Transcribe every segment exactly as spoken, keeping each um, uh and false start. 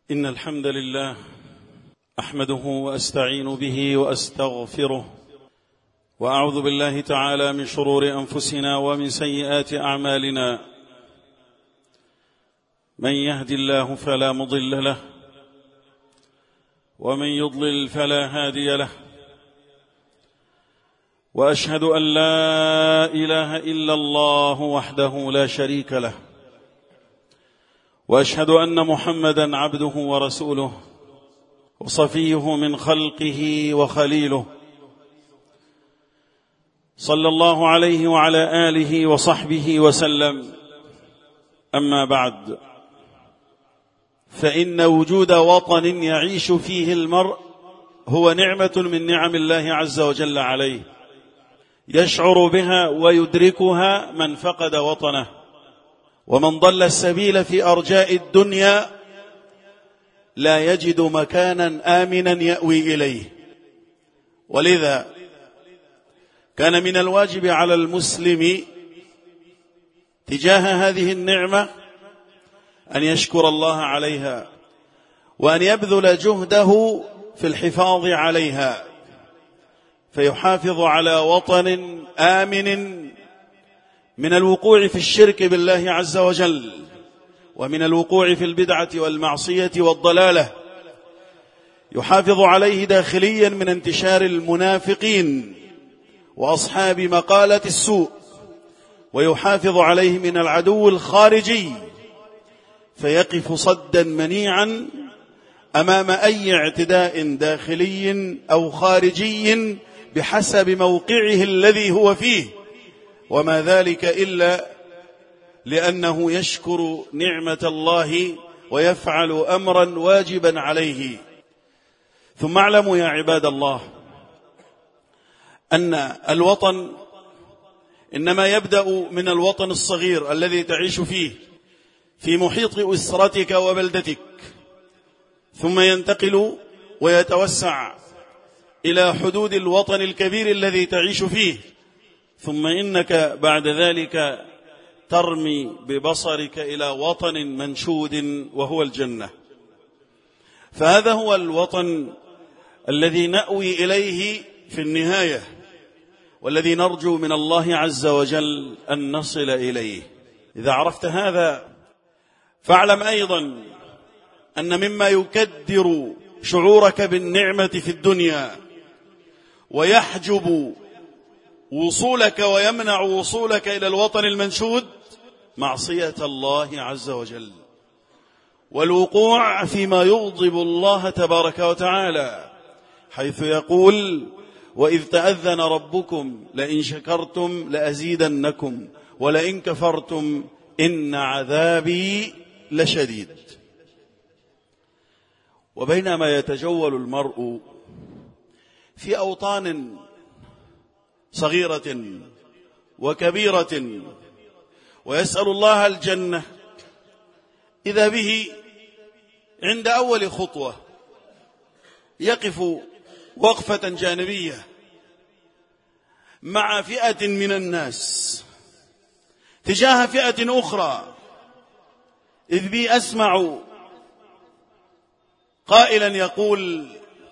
إن الحمد لله أحمده وأستعين به وأستغفره وأعوذ بالله تعالى من شرور أنفسنا ومن سيئات أعمالنا. من يهد الله فلا مضل له ومن يضلل فلا هادي له، وأشهد أن لا إله إلا الله وحده لا شريك له، وأشهد أن محمدًا عبده ورسوله وصفيه من خلقه وخليله، صلى الله عليه وعلى آله وصحبه وسلم. أما بعد، فإن وجود وطن يعيش فيه المرء هو نعمة من نعم الله عز وجل عليه، يشعر بها ويدركها من فقد وطنه، ومن ضل السبيل في أرجاء الدنيا لا يجد مكانا آمنا يأوي إليه. ولذا كان من الواجب على المسلم تجاه هذه النعمة أن يشكر الله عليها، وأن يبذل جهده في الحفاظ عليها، فيحافظ على وطن آمن من الوقوع في الشرك بالله عز وجل، ومن الوقوع في البدعة والمعصية والضلالة، يحافظ عليه داخليا من انتشار المنافقين وأصحاب مقالة السوء، ويحافظ عليه من العدو الخارجي، فيقف صدا منيعا أمام أي اعتداء داخلي أو خارجي بحسب موقعه الذي هو فيه، وما ذلك إلا لأنه يشكر نعمة الله ويفعل أمرا واجبا عليه. ثم اعلموا يا عباد الله أن الوطن إنما يبدأ من الوطن الصغير الذي تعيش فيه في محيط أسرتك وبلدتك، ثم ينتقل ويتوسع إلى حدود الوطن الكبير الذي تعيش فيه، ثم إنك بعد ذلك ترمي ببصرك إلى وطن منشود وهو الجنة. فهذا هو الوطن الذي نأوي إليه في النهاية، والذي نرجو من الله عز وجل أن نصل إليه. إذا عرفت هذا فاعلم أيضا أن مما يكدر شعورك بالنعمة في الدنيا ويحجب وصولك ويمنع وصولك إلى الوطن المنشود معصية الله عز وجل، والوقوع فيما يغضب الله تبارك وتعالى، حيث يقول: وإذ تأذن ربكم لئن شكرتم لأزيدنكم ولئن كفرتم إن عذابي لشديد. وبينما يتجول المرء في أوطان صغيرة وكبيرة ويسأل الله الجنة، إذا به عند أول خطوة يقف وقفة جانبية مع فئة من الناس تجاه فئة أخرى، إذ بي أسمع قائلا يقول: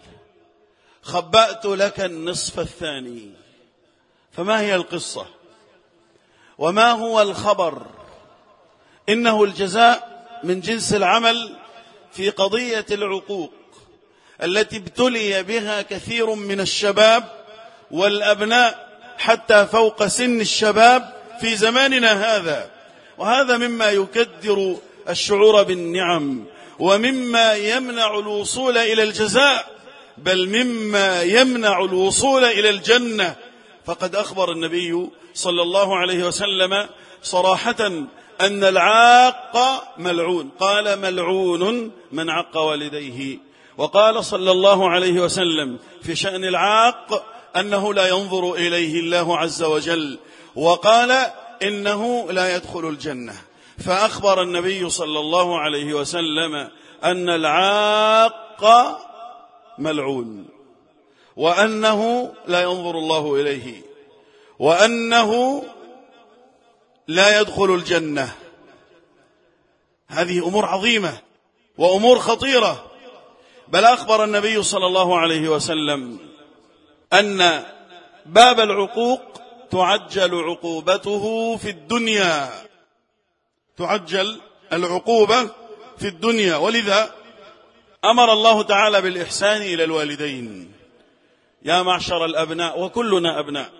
خبأت لك النصف الثاني. فما هي القصة وما هو الخبر؟ إنه الجزاء من جنس العمل في قضية العقوق التي ابتلي بها كثير من الشباب والأبناء حتى فوق سن الشباب في زماننا هذا. وهذا مما يكدر الشعور بالنعم، ومما يمنع الوصول إلى الجزاء، بل مما يمنع الوصول إلى الجنة. فقد أخبر النبي صلى الله عليه وسلم صراحة أن العاق ملعون، قال: ملعون من عق والديه. وقال صلى الله عليه وسلم في شأن العاق أنه لا ينظر إليه الله عز وجل، وقال إنه لا يدخل الجنة. فأخبر النبي صلى الله عليه وسلم أن العاق ملعون، وأنه لا ينظر الله إليه، وأنه لا يدخل الجنة. هذه أمور عظيمة، وأمور خطيرة. بل أخبر النبي صلى الله عليه وسلم أن باب العقوق تعجل عقوبته في الدنيا، تعجل العقوبة في الدنيا. ولذا أمر الله تعالى بالإحسان إلى الوالدين. يا معشر الأبناء، وكلنا أبناء،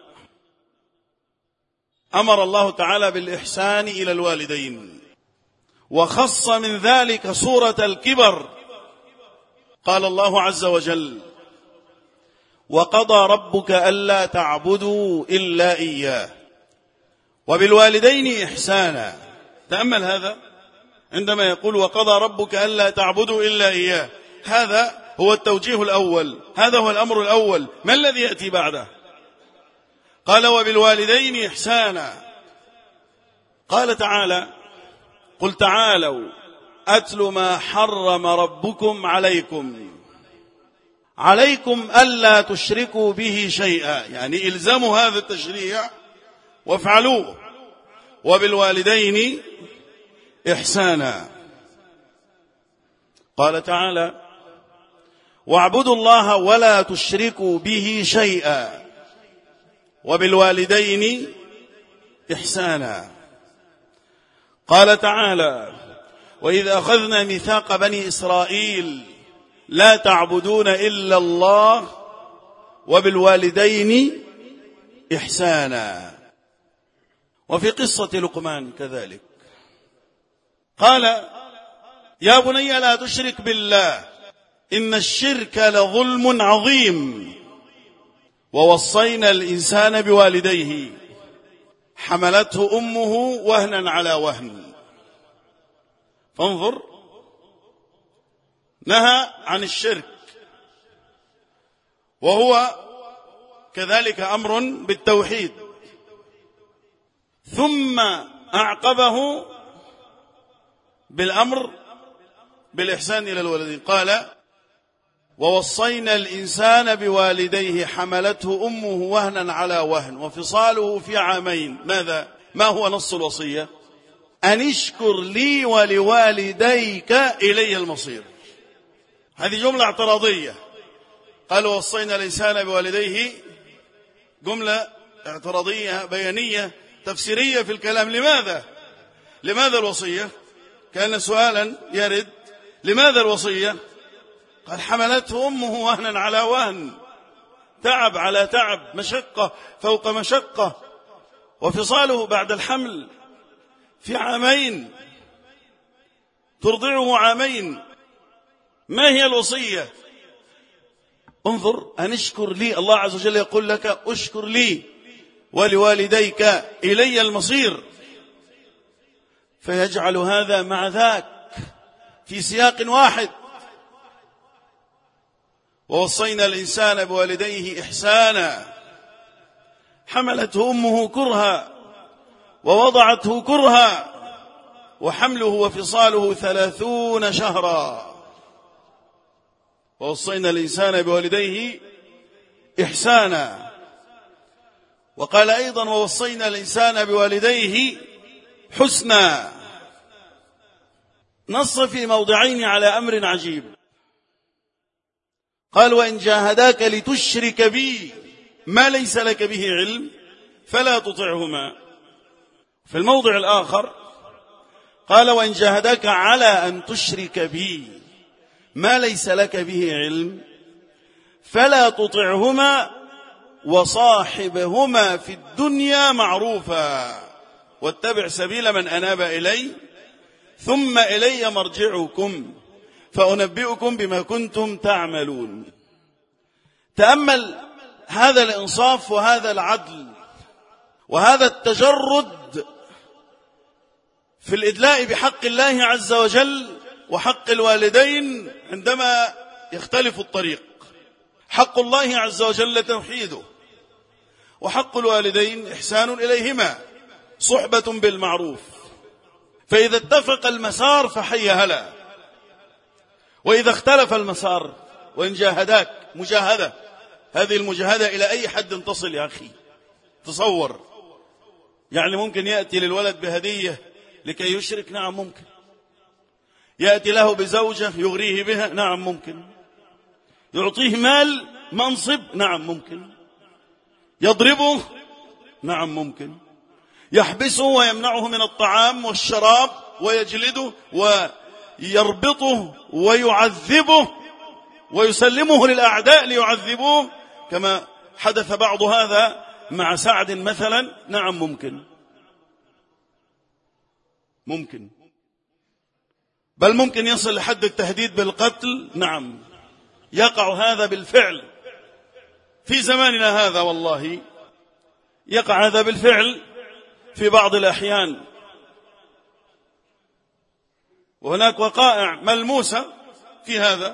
أمر الله تعالى بالإحسان إلى الوالدين، وخص من ذلك صورة الكبر. قال الله عز وجل: وقضى ربك ألا تعبدوا إلا إياه وبالوالدين إحسانا. تأمل هذا عندما يقول وقضى ربك ألا تعبدوا إلا إياه، هذا هو التوجيه الأول، هذا هو الأمر الأول. ما الذي يأتي بعده؟ قال وبالوالدين إحسانا. قال تعالى: قل تعالوا أتل ما حرم ربكم عليكم عليكم ألا تشركوا به شيئا، يعني إلزموا هذا التشريع وافعلوه. وبالوالدين إحسانا. قال تعالى: واعبدوا الله ولا تشركوا به شيئا وبالوالدين إحسانا. قال تعالى: وإذ أخذنا ميثاق بني إسرائيل لا تعبدون إلا الله وبالوالدين إحسانا. وفي قصة لقمان كذلك قال: يا بني لا تشرك بالله إن الشرك لظلم عظيم ووصينا الإنسان بوالديه حملته أمه وهنا على وهن. فانظر، نهى عن الشرك، وهو كذلك أمر بالتوحيد، ثم أعقبه بالأمر بالإحسان إلى الوالدين. قال: ووصينا الإنسان بوالديه حملته أمه وهنا على وهن وفصاله في عامين. ماذا؟ ما هو نص الوصية؟ أن اشكر لي ولوالديك إلي المصير. هذه جملة اعتراضية. قال ووصينا الإنسان بوالديه، جملة اعتراضية بيانية تفسيرية في الكلام. لماذا؟ لماذا الوصية؟ كان سؤالا يرد. لماذا الوصية؟ قال حملته أمه وهنا على وهن، تعب على تعب، مشقة فوق مشقة، وفصاله بعد الحمل في عامين، ترضعه عامين. ما هي الوصية؟ انظر، أن اشكر لي. الله عز وجل يقول لك اشكر لي ولوالديك إلي المصير، فيجعل هذا مع ذاك في سياق واحد. ووصينا الإنسان بوالديه إحسانا حملته أمه كرها ووضعته كرها وحمله وفصاله ثلاثون شهرا. ووصينا الإنسان بوالديه إحسانا. وقال أيضا ووصينا الإنسان بوالديه حسنا. نص في موضعين على أمر عجيب. قال وإن جاهداك لتشرك بي ما ليس لك به علم فلا تطعهما. في الموضع الآخر قال وإن جاهداك على أن تشرك بي ما ليس لك به علم فلا تطعهما وصاحبهما في الدنيا معروفا واتبع سبيل من أناب إلي ثم إلي مرجعكم فأنبئكم بما كنتم تعملون. تأمل هذا الإنصاف وهذا العدل وهذا التجرد في الإدلاء بحق الله عز وجل وحق الوالدين عندما يختلف الطريق. حق الله عز وجل توحيده، وحق الوالدين إحسان إليهما، صحبة بالمعروف. فإذا اتفق المسار فحي هلا، وإذا اختلف المسار وإن جاهداك مجاهدة، هذه المجاهدة إلى أي حد تصل يا أخي؟ تصور، يعني ممكن يأتي للولد بهدية لكي يشرك؟ نعم ممكن. يأتي له بزوجة يغريه بها، نعم ممكن. يعطيه مال منصب، نعم ممكن. يضربه، نعم ممكن. يحبسه ويمنعه من الطعام والشراب ويجلده ويربطه ويعذبه ويسلمه للأعداء ليعذبوه، كما حدث بعض هذا مع سعد مثلا، نعم ممكن. ممكن، بل ممكن يصل لحد التهديد بالقتل، نعم يقع هذا بالفعل في زماننا هذا، والله يقع هذا بالفعل في بعض الأحيان. وهناك وقائع ملموسة في هذا.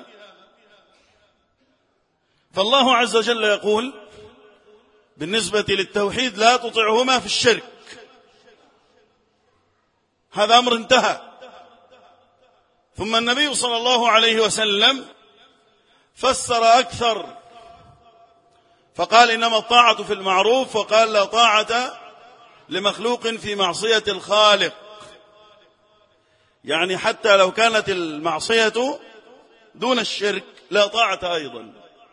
فالله عز وجل يقول بالنسبة للتوحيد: لا تطعهما في الشرك. هذا أمر انتهى. ثم النبي صلى الله عليه وسلم فسر أكثر، فقال: إنما الطاعة في المعروف، وقال: لا طاعة لمخلوق في معصية الخالق. يعني حتى لو كانت المعصية دون الشرك لا طاعة أيضا.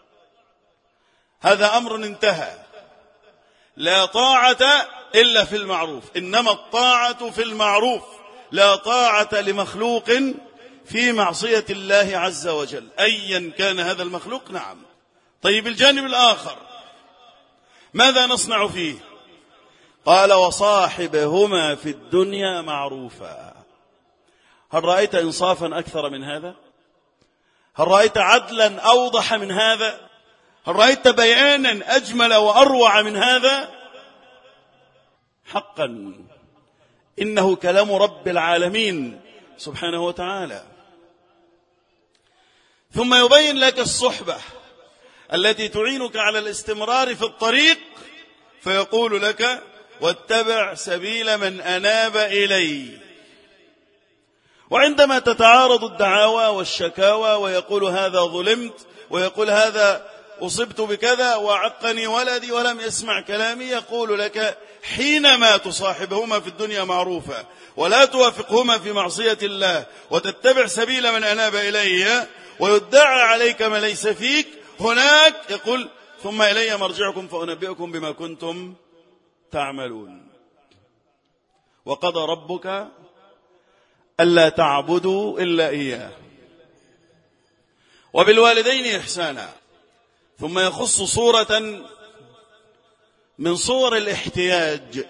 هذا أمر انتهى. لا طاعة إلا في المعروف، إنما الطاعة في المعروف، لا طاعة لمخلوق في معصية الله عز وجل أيا كان هذا المخلوق. نعم. طيب الجانب الآخر ماذا نصنع فيه؟ قال: وصاحبهما في الدنيا معروفا. هل رأيت إنصافا أكثر من هذا؟ هل رأيت عدلا أوضح من هذا؟ هل رأيت بيانا أجمل وأروع من هذا؟ حقا إنه كلام رب العالمين سبحانه وتعالى. ثم يبين لك الصحبة التي تعينك على الاستمرار في الطريق، فيقول لك: واتبع سبيل من أناب إلي. وعندما تتعارض الدعاوى والشكاوى، ويقول هذا ظلمت، ويقول هذا أصبت بكذا، وعقني ولدي ولم يسمع كلامي، يقول لك: حينما تصاحبهما في الدنيا معروفا ولا توافقهما في معصية الله وتتبع سبيل من أناب إلي ويدعى عليك ما ليس فيك، هناك يقول: ثم إلي مرجعكم فأنبئكم بما كنتم تعملون. وقضى ربك ألا تعبدوا إلا إياه وبالوالدين إحسانا. ثم يخص صورة من صور الاحتياج،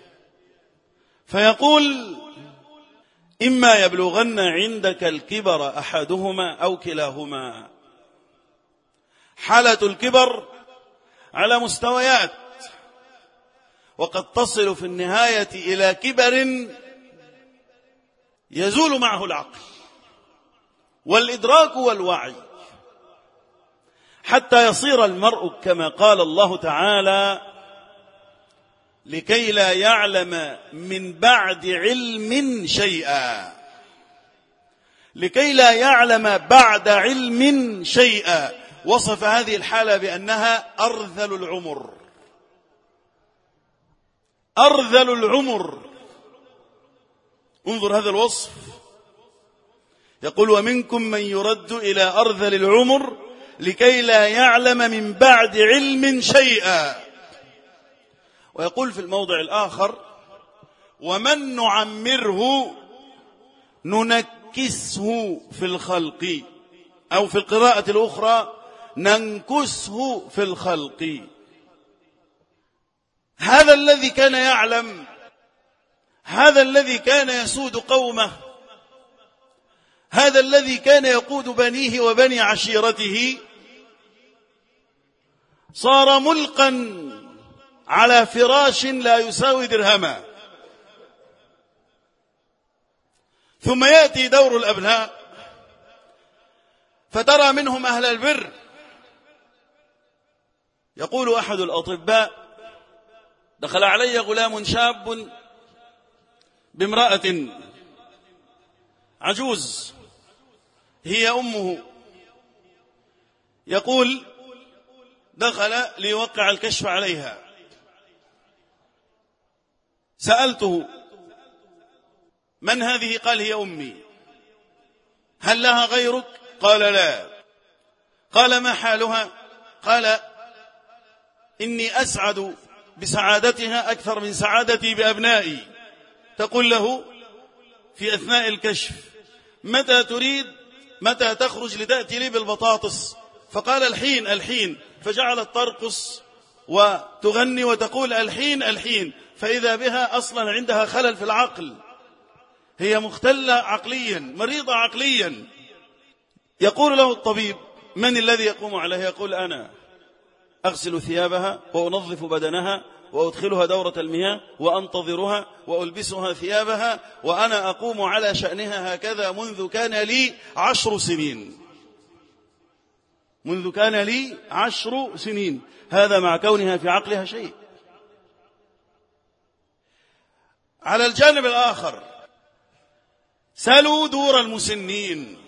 فيقول: إما يبلغن عندك الكبر أحدهما أو كلاهما. حالة الكبر على مستويات، وقد تصل في النهاية إلى كبر يزول معه العقل والإدراك والوعي، حتى يصير المرء كما قال الله تعالى: لكي لا يعلم من بعد علم شيئا. لكي لا يعلم بعد علم شيئا. وصف هذه الحالة بأنها أرذل العمر. أرذل العمر. انظر هذا الوصف، يقول: ومنكم من يرد إلى أرذل العمر لكي لا يعلم من بعد علم شيئا. ويقول في الموضع الآخر: ومن نعمره ننكسه في الخلق، أو في القراءة الأخرى ننكسه في الخلق. هذا الذي كان يعلم، هذا الذي كان يسود قومه، هذا الذي كان يقود بنيه وبني عشيرته، صار ملقا على فراش لا يساوي درهما. ثم يأتي دور الأبناء فترى منهم أهل البر. يقول أحد الأطباء: دخل علي غلام شاب بامرأة عجوز هي أمه. يقول: دخل ليوقع الكشف عليها. سألته: من هذه؟ قال: هي أمي. هل لها غيرك؟ قال لا. قال ما حالها؟ قال إني أسعد بسعادتها أكثر من سعادتي بأبنائي. تقول له في أثناء الكشف متى تريد، متى تخرج لتأتي لي بالبطاطس؟ فقال الحين الحين، فجعلت ترقص وتغني وتقول الحين الحين، فإذا بها أصلا عندها خلل في العقل، هي مختلة عقليا، مريضة عقليا. يقول له الطبيب من الذي يقوم عليها؟ يقول أنا أغسل ثيابها وأنظف بدنها وأدخلها دورة المياه وأنتظرها وألبسها ثيابها، وأنا أقوم على شأنها هكذا منذ كان لي عشر سنين منذ كان لي عشر سنين هذا مع كونها في عقلها شيء. على الجانب الآخر سلوا دور المسنين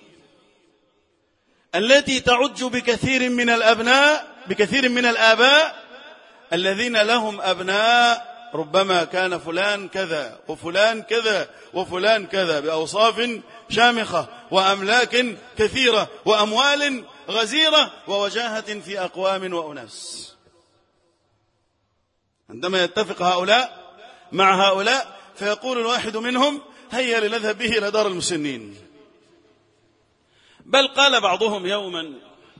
التي تعج بكثير من الأبناء بكثير من الآباء الذين لهم أبناء ربما كان فلان كذا وفلان كذا وفلان كذا بأوصاف شامخة وأملاك كثيرة وأموال غزيرة ووجاهة في أقوام وأناس. عندما يتفق هؤلاء مع هؤلاء فيقول الواحد منهم هيا لنذهب به إلى دار المسنين. بل قال بعضهم يوما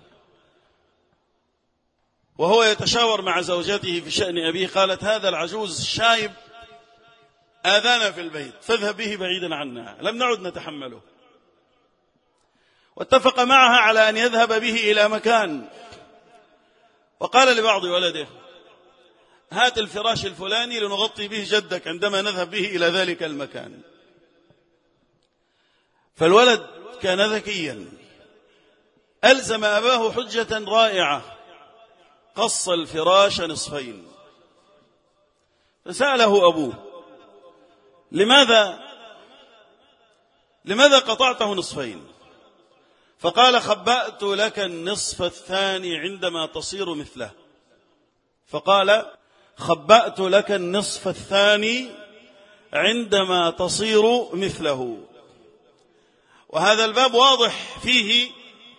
وهو يتشاور مع زوجته في شأن أبيه، قالت هذا العجوز الشايب آذانا في البيت فاذهب به بعيدا عنا، لم نعد نتحمله. واتفق معها على أن يذهب به إلى مكان، وقال لبعض ولده هات الفراش الفلاني لنغطي به جدك عندما نذهب به إلى ذلك المكان. فالولد كان ذكيا، ألزم أباه حجة رائعة، قص الفراش نصفين. فسأله أبوه لماذا لماذا قطعته نصفين؟ فقال خبأت لك النصف الثاني عندما تصير مثله. فقال خبأت لك النصف الثاني عندما تصير مثله. وهذا الباب واضح فيه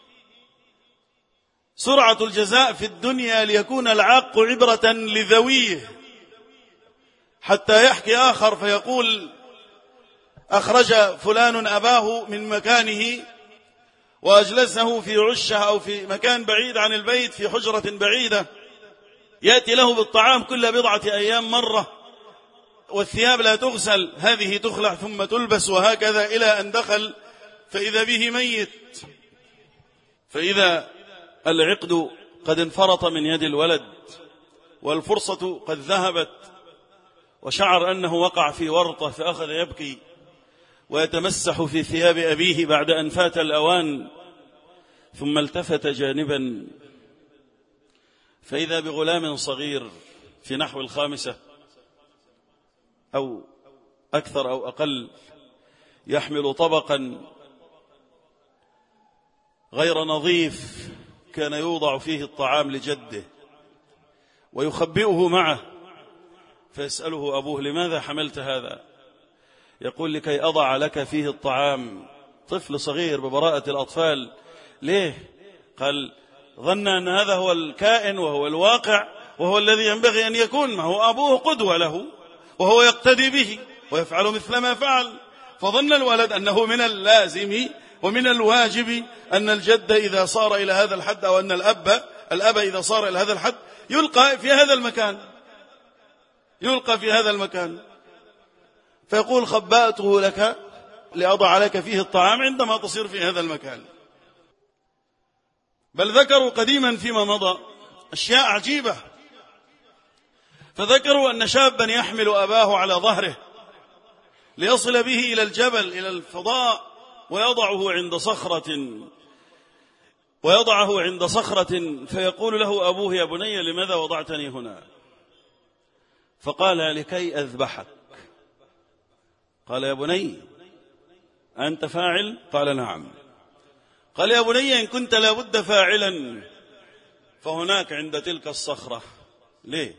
سرعة الجزاء في الدنيا ليكون العاق عبرة لذويه، حتى يحكي آخر فيقول أخرج فلان أباه من مكانه وأجلسه في عشة أو في مكان بعيد عن البيت في حجرة بعيدة، يأتي له بالطعام كل بضعة أيام مرة، والثياب لا تغسل، هذه تخلع ثم تلبس وهكذا إلى أن دخل فإذا به ميت. فإذا العقد قد انفرط من يد الولد والفرصة قد ذهبت، وشعر أنه وقع في ورطة فأخذ يبكي ويتمسح في ثياب أبيه بعد أن فات الأوان، ثم التفت جانبا فإذا بغلام صغير في نحو الخامسة أو أكثر أو أقل يحمل طبقا غير نظيف كان يوضع فيه الطعام لجده ويخبئه معه. فيسأله أبوه لماذا حملت هذا؟ يقول لكي أضع لك فيه الطعام. طفل صغير ببراءة الأطفال. ليه؟ قال ظن أن هذا هو الكائن وهو الواقع وهو الذي ينبغي أن يكون، ما هو أبوه قدوة له وهو يقتدي به ويفعل مثل ما فعل. فظن الولد أنه من اللازم ومن الواجب أن الجد إذا صار إلى هذا الحد، أو أن الأب الأب إذا صار إلى هذا الحد يلقى في هذا المكان يلقى في هذا المكان. فيقول خبأته لك لأضع لك فيه الطعام عندما تصير في هذا المكان. بل ذكروا قديما فيما مضى أشياء عجيبة، فذكروا أن شابا يحمل أباه على ظهره ليصل به إلى الجبل إلى الفضاء ويضعه عند صخرة ويضعه عند صخرة فيقول له أبوه يا بني لماذا وضعتني هنا؟ فقال لكي أذبحك. قال يا بني أنت فاعل؟ قال نعم. قال يا بني إن كنت لابد فاعلا فهناك عند تلك الصخرة. ليه؟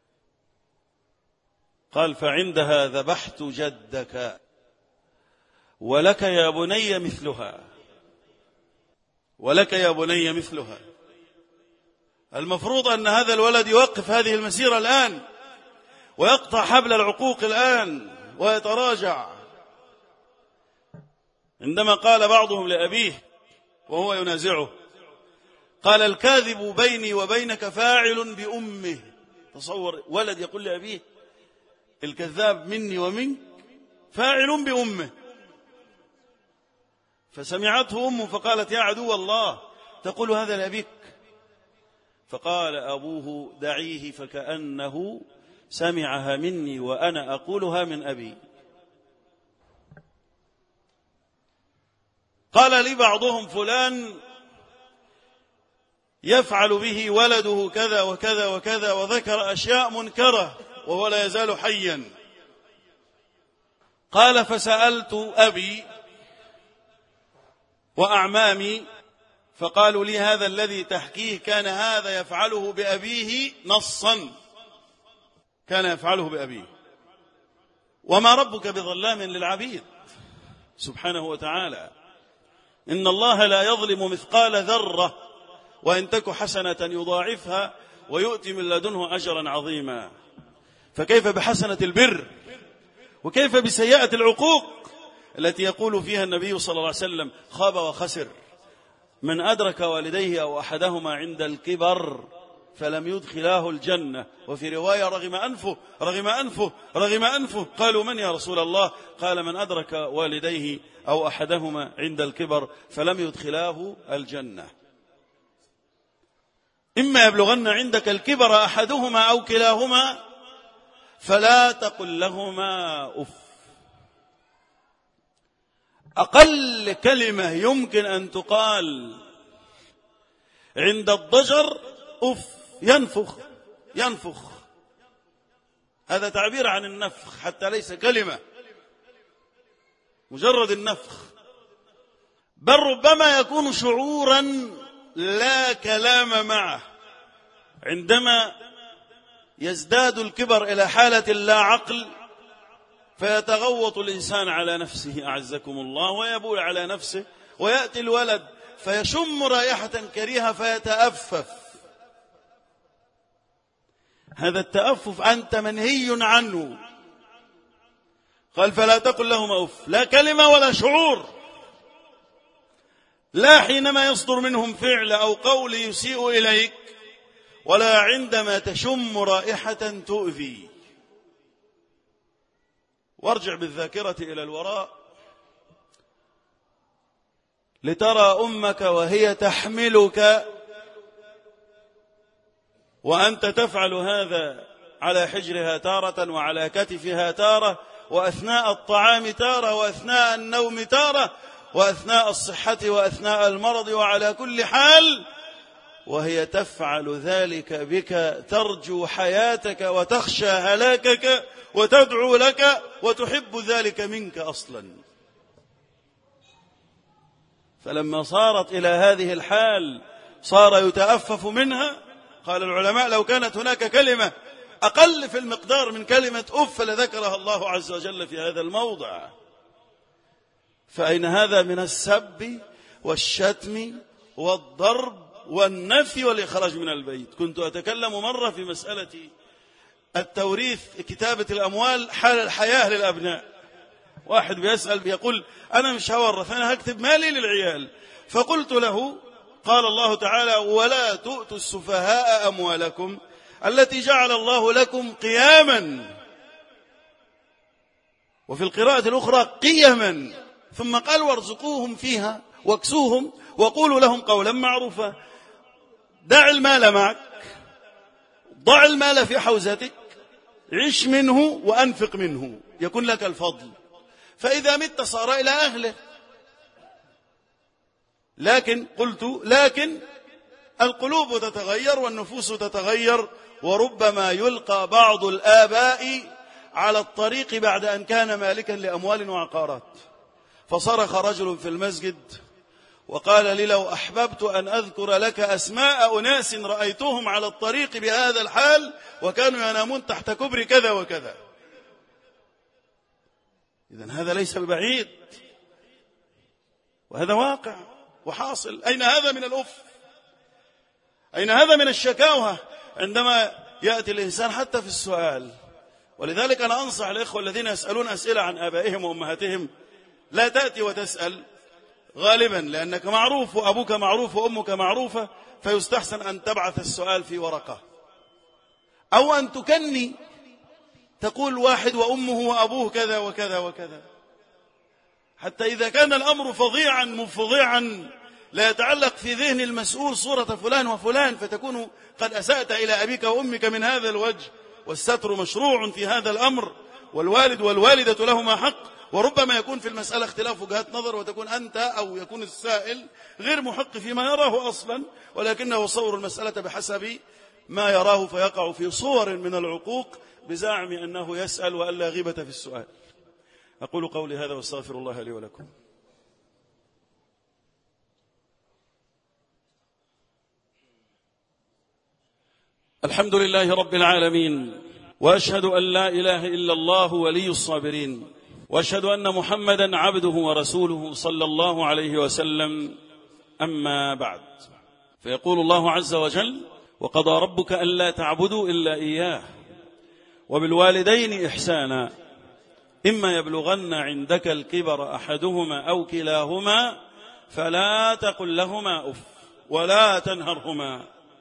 قال فعندها ذبحت جدك ولك يا بني مثلها، ولك يا بني مثلها. المفروض أن هذا الولد يوقف هذه المسيرة الآن ويقطع حبل العقوق الآن ويتراجع. عندما قال بعضهم لأبيه وهو ينازعه، قال: الكاذب بيني وبينك فاعل بأمه. تصور ولد يقول لأبيه: الكذاب مني ومنك فاعل بأمه. فسمعته أمه فقالت: يا عدو الله تقول هذا لأبيك؟ فقال أبوه: دعيه فكأنه سمعها مني وأنا أقولها من أبي. قال لي بعضهم: فلان يفعل به ولده كذا وكذا وكذا، وذكر أشياء منكرة وهو لا يزال حيا. قال: فسألت أبي وأعمامي فقالوا لي: هذا الذي تحكيه كان هذا يفعله بأبيه نصا، كان يفعله بأبيه. وما ربك بظلام للعبيد سبحانه وتعالى. إن الله لا يظلم مثقال ذرة وإن تك حسنة يضاعفها ويؤتي من لدنه أجرا عظيما. فكيف بحسنة البر، وكيف بسيئة العقوق التي يقول فيها النبي صلى الله عليه وسلم: خاب وخسر من أدرك والديه أو أحدهما عند الكبر فلم يدخلاه الجنة. وفي رواية: رغم أنفه رغم أنفه رغم أنفه. قالوا: من يا رسول الله؟ قال: من أدرك والديه أو أحدهما عند الكبر فلم يدخلاه الجنة. إما يبلغن عندك الكبر أحدهما أو كلاهما فلا تقل لهما أف. أقل كلمة يمكن أن تقال عند الضجر أف، ينفخ ينفخ. هذا تعبير عن النفخ حتى ليس كلمة، مجرد النفخ. بل ربما يكون شعورا لا كلام معه. عندما يزداد الكبر إلى حالة لا عقل فيتغوط الإنسان على نفسه أعزكم الله ويبول على نفسه، ويأتي الولد فيشم رائحة كريهة فيتأفف. هذا التأفف أنت منهي عنه. قال: فلا تقل لهما أف، لا كلمة ولا شعور، لا حينما يصدر منهم فعل أو قول يسيء إليك، ولا عندما تشم رائحة تؤذي. وارجع بالذاكرة إلى الوراء لترى أمك وهي تحملك وأنت تفعل هذا على حجرها تارة وعلى كتفها تارة، وأثناء الطعام تارة، وأثناء النوم تارة، وأثناء الصحة وأثناء المرض، وعلى كل حال وهي تفعل ذلك بك، ترجو حياتك وتخشى هلاكك وتدعو لك وتحب ذلك منك أصلا. فلما صارت إلى هذه الحال صار يتأفف منها. قال العلماء: لو كانت هناك كلمة أقل في المقدار من كلمة أف لذكرها الله عز وجل في هذا الموضع. فأين هذا من السب والشتم والضرب والنفي والإخراج من البيت؟ كنت أتكلم مرة في مسألة التوريث، كتابة الأموال حال الحياة للأبناء. واحد بيسأل بيقول: أنا مش هورث، أنا هكتب مالي للعيال. فقلت له: قال الله تعالى: ولا تؤتوا السفهاء أموالكم التي جعل الله لكم قياما، وفي القراءة الأخرى قيما، ثم قال: وارزقوهم فيها واكسوهم وقولوا لهم قولا معروفا. دع المال معك، ضع المال في حوزتك، عش منه وأنفق منه يكون لك الفضل، فإذا مت صار إلى أهله. لكن قلت: لكن القلوب تتغير والنفوس تتغير، وربما يلقى بعض الآباء على الطريق بعد أن كان مالكا لأموال وعقارات. فصرخ رجل في المسجد وقال لي: لو أحببت أن أذكر لك أسماء أناس رأيتهم على الطريق بهذا الحال وكانوا ينامون تحت كبر كذا وكذا. إذن هذا ليس ببعيد. وهذا واقع وحاصل. أين هذا من الأف؟ أين هذا من الشكاوى عندما يأتي الإنسان حتى في السؤال؟ ولذلك أنا أنصح الإخوة الذين يسألون أسئلة عن آبائهم وأمهاتهم لا تأتي وتسأل غالبا، لأنك معروف وأبوك معروف وأمك معروفة، فيستحسن أن تبعث السؤال في ورقة، أو أن تكني تقول واحد وأمه وأبوه كذا وكذا وكذا، حتى إذا كان الأمر فظيعا مفظعا لا يتعلق في ذهن المسؤول صورة فلان وفلان، فتكون قد أسأت إلى أبيك وأمك من هذا الوجه. والستر مشروع في هذا الأمر، والوالد والوالدة لهما حق. وربما يكون في المسألة اختلاف وجهات نظر، وتكون أنت أو يكون السائل غير محق فيما يراه أصلا، ولكنه يصور المسألة بحسب ما يراه، فيقع في صور من العقوق بزعم أنه يسأل وألا غيبة في السؤال. أقول قولي هذا واستغفر الله لي ولكم. الحمد لله رب العالمين، وأشهد أن لا إله إلا الله ولي الصابرين، وأشهد أن محمدا عبده ورسوله صلى الله عليه وسلم. أما بعد، فيقول الله عز وجل: وقضى ربك ألا تعبدوا إلا إياه وبالوالدين إحسانا إما يبلغن عندك الكبر أحدهما أو كلاهما فلا تقل لهما أف ولا تنهرهما.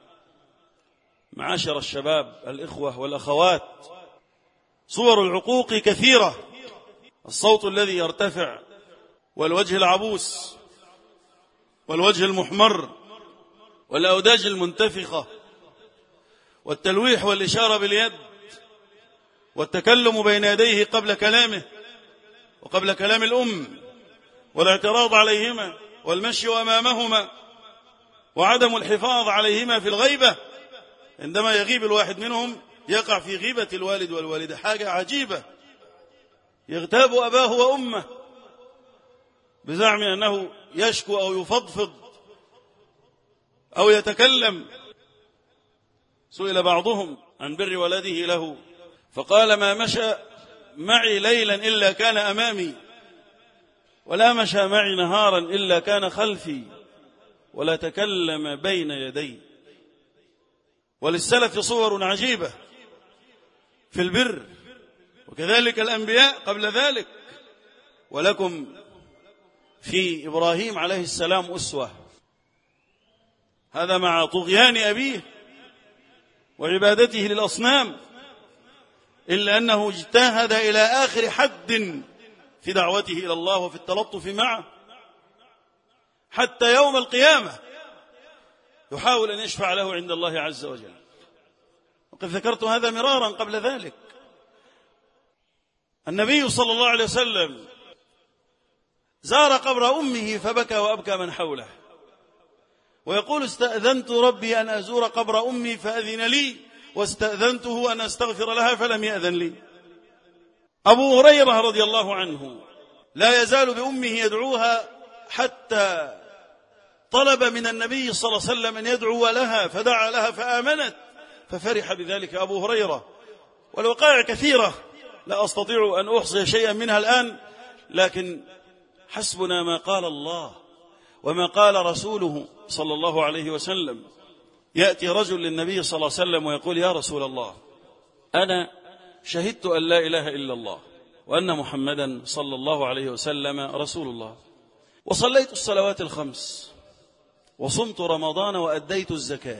معاشر الشباب الإخوة والأخوات، صور العقوق كثيرة. الصوت الذي يرتفع، والوجه العبوس، والوجه المحمر، والأوداج المنتفخة، والتلويح والإشارة باليد، والتكلم بين يديه قبل كلامه وقبل كلام الأم، والاعتراض عليهما، والمشي أمامهما، وعدم الحفاظ عليهما في الغيبة. عندما يغيب الواحد منهم يقع في غيبة الوالد والوالدة. حاجة عجيبة، يغتاب أباه وأمه بزعم أنه يشكو أو يفضفض أو يتكلم. سئل بعضهم عن بر ولده له فقال: ما مشى معي ليلا إلا كان أمامي، ولا مشى معي نهارا إلا كان خلفي، ولا تكلم بين يدي. وللسلف صور عجيبة في البر، وكذلك الأنبياء قبل ذلك. ولكم في إبراهيم عليه السلام أسوة، هذا مع طغيان أبيه وعبادته للأصنام، إلا أنه اجتهد إلى آخر حد في دعوته إلى الله وفي التلطف معه، حتى يوم القيامة يحاول أن يشفع له عند الله عز وجل. وقد ذكرت هذا مرارا قبل ذلك. النبي صلى الله عليه وسلم زار قبر أمه فبكى وأبكى من حوله، ويقول: استأذنت ربي أن أزور قبر أمي فأذن لي، واستأذنته أن أستغفر لها فلم يأذن لي. أبو هريرة رضي الله عنه لا يزال بأمه يدعوها حتى طلب من النبي صلى الله عليه وسلم أن يدعو لها، فدعا لها فآمنت، ففرح بذلك أبو هريرة. والوقائع كثيرة لا أستطيع أن أحصي شيئا منها الآن، لكن حسبنا ما قال الله وما قال رسوله صلى الله عليه وسلم. يأتي رجل للنبي صلى الله عليه وسلم ويقول: يا رسول الله، أنا شهدت أن لا إله إلا الله وأن محمدا صلى الله عليه وسلم رسول الله، وصليت الصلوات الخمس، وصمت رمضان، وأديت الزكاة.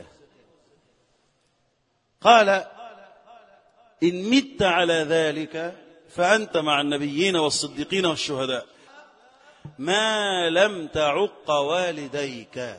قال: إن مت على ذلك فأنت مع النبيين والصديقين والشهداء ما لم تعق والديك،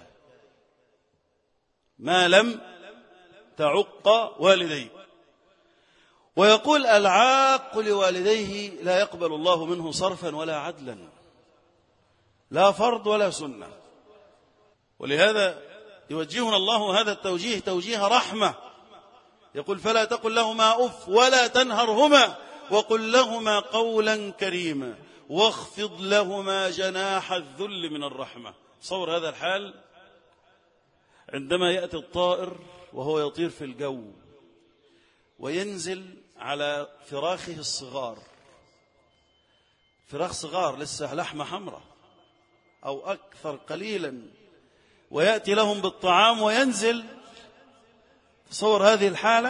ما لم تعق والديك. ويقول: العاق لوالديه لا يقبل الله منه صرفا ولا عدلا، لا فرض ولا سنة. ولهذا يوجهنا الله هذا التوجيه توجيه رحمة. يقول: فلا تقل لهما أف ولا تنهرهما وقل لهما قولا كريما واخفض لهما جناح الذل من الرحمة. صور هذا الحال عندما يأتي الطائر وهو يطير في الجو وينزل على فراخه الصغار، فراخ صغار لسه لحمة حمراء، أو أكثر قليلا، ويأتي لهم بالطعام وينزل. تصور هذه الحالة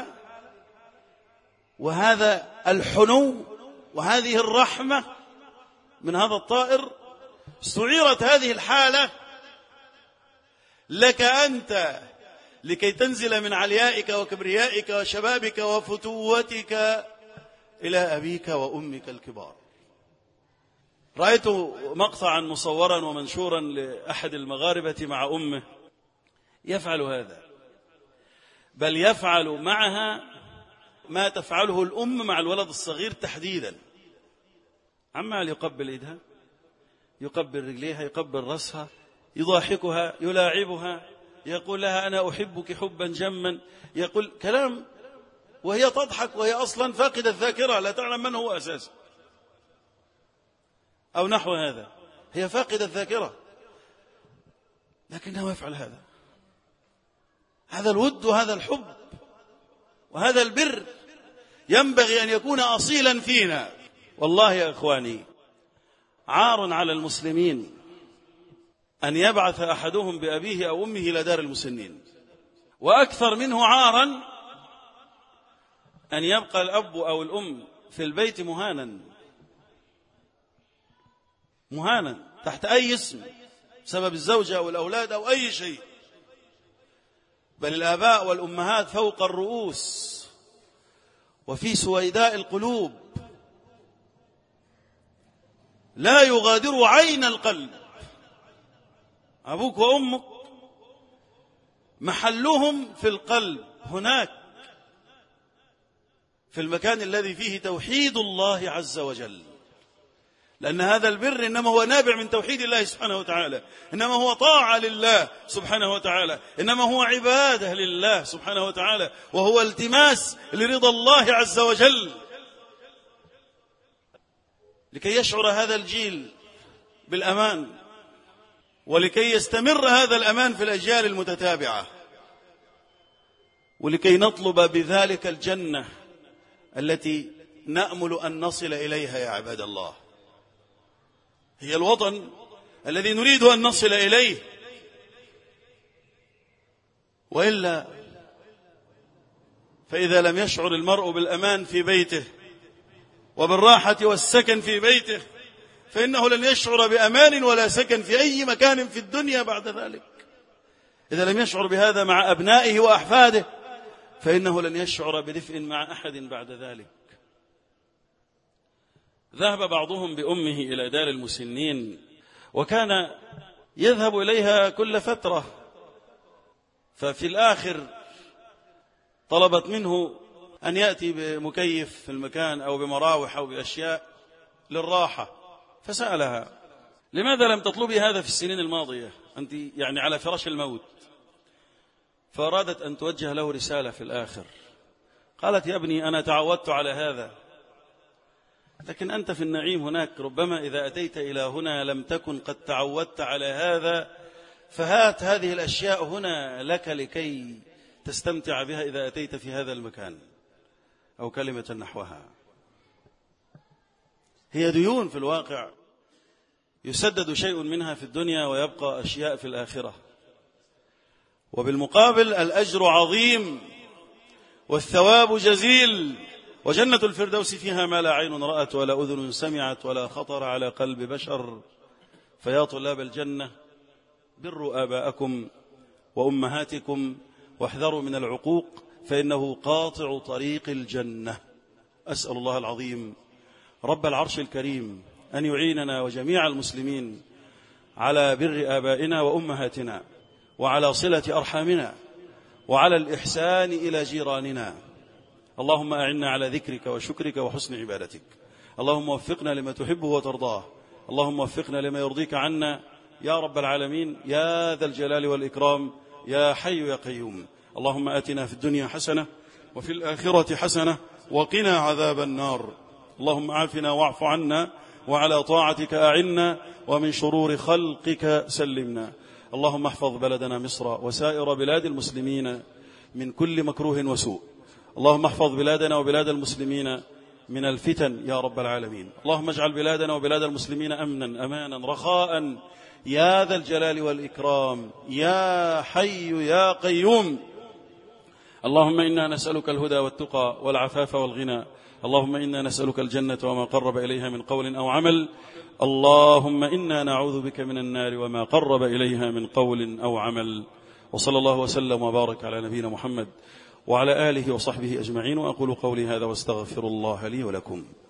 وهذا الحنو وهذه الرحمة من هذا الطائر. استعيرت هذه الحالة لك أنت لكي تنزل من عليائك وكبريائك وشبابك وفتوتك إلى أبيك وأمك الكبار. رأيت مقطعا مصورا ومنشورا لأحد المغاربة مع أمه يفعل هذا، بل يفعل معها ما تفعله الأم مع الولد الصغير تحديدا. عمال يقبل إيدها، يقبل رجليها، يقبل رأسها، يضاحكها، يلاعبها، يقول لها أنا أحبك حبا جما، يقول كلام وهي تضحك وهي أصلا فاقدة الذاكرة لا تعلم من هو أساسا، أو نحو هذا، هي فاقدة الذاكرة، لكنه يفعل هذا. هذا الود وهذا الحب وهذا البر ينبغي أن يكون أصيلا فينا. والله يا إخواني عار على المسلمين أن يبعث أحدهم بأبيه أو أمه إلى دار المسنين، وأكثر منه عارا أن يبقى الأب أو الأم في البيت مهانا مهانا تحت أي اسم بسبب الزوجة أو الأولاد أو أي شيء، بل الآباء والأمهات فوق الرؤوس وفي سويداء القلوب، لا يغادر عين القلب. أبوك وأمك محلهم في القلب، هناك في المكان الذي فيه توحيد الله عز وجل، لأن هذا البر إنما هو نابع من توحيد الله سبحانه وتعالى، إنما هو طاعة لله سبحانه وتعالى، إنما هو عبادة لله سبحانه وتعالى، وهو التماس لرضا الله عز وجل. لكي يشعر هذا الجيل بالأمان، ولكي يستمر هذا الأمان في الأجيال المتتابعة، ولكي نطلب بذلك الجنة التي نأمل أن نصل إليها يا عباد الله. هي الوطن الذي نريد أن نصل إليه، وإلا فإذا لم يشعر المرء بالأمان في بيته وبالراحة والسكن في بيته فإنه لن يشعر بأمان ولا سكن في أي مكان في الدنيا بعد ذلك. إذا لم يشعر بهذا مع أبنائه وأحفاده فإنه لن يشعر بدفء مع أحد بعد ذلك. ذهب بعضهم بأمه إلى دار المسنين، وكان يذهب إليها كل فترة، ففي الآخر طلبت منه أن يأتي بمكيف في المكان أو بمراوح أو بأشياء للراحة، فسألها لماذا لم تطلبي هذا في السنين الماضية، أنت يعني على فراش الموت؟ فأرادت أن توجه له رسالة في الآخر، قالت يا ابني أنا تعودت على هذا، لكن أنت في النعيم هناك، ربما إذا أتيت إلى هنا لم تكن قد تعودت على هذا، فهات هذه الأشياء هنا لك لكي تستمتع بها إذا أتيت في هذا المكان، أو كلمة نحوها. هي ديون في الواقع يسدد شيء منها في الدنيا ويبقى أشياء في الآخرة، وبالمقابل الأجر عظيم والثواب جزيل، وجنة الفردوس فيها ما لا عين رأت ولا أذن سمعت ولا خطر على قلب بشر. فيا طلاب الجنة بروا آباءكم وأمهاتكم واحذروا من العقوق فإنه قاطع طريق الجنة. أسأل الله العظيم رب العرش الكريم أن يعيننا وجميع المسلمين على بر آبائنا وأمهاتنا، وعلى صلة أرحامنا، وعلى الإحسان إلى جيراننا. اللهم أعنا على ذكرك وشكرك وحسن عبادتك. اللهم وفقنا لما تحبه وترضاه. اللهم وفقنا لما يرضيك عنا يا رب العالمين يا ذا الجلال والإكرام يا حي يا قيوم. اللهم آتنا في الدنيا حسنة وفي الآخرة حسنة وقنا عذاب النار. اللهم عافنا واعف عنا وعلى طاعتك أعنا ومن شرور خلقك سلمنا. اللهم احفظ بلدنا مصر وسائر بلاد المسلمين من كل مكروه وسوء. اللهم احفظ بلادنا وبلاد المسلمين من الفتن يا رب العالمين. اللهم اجعل بلادنا وبلاد المسلمين أمنا أمانا رخاء يا ذا الجلال والإكرام يا حي يا قيوم. اللهم إنا نسألك الهدى والتقى والعفاف والغنى. اللهم إنا نسألك الجنة وما قرب إليها من قول أو عمل. اللهم إنا نعوذ بك من النار وما قرب إليها من قول أو عمل. وصلى الله وسلم وبارك على نبينا محمد وعلى آله وصحبه أجمعين. وأقول قولي هذا واستغفر الله لي ولكم.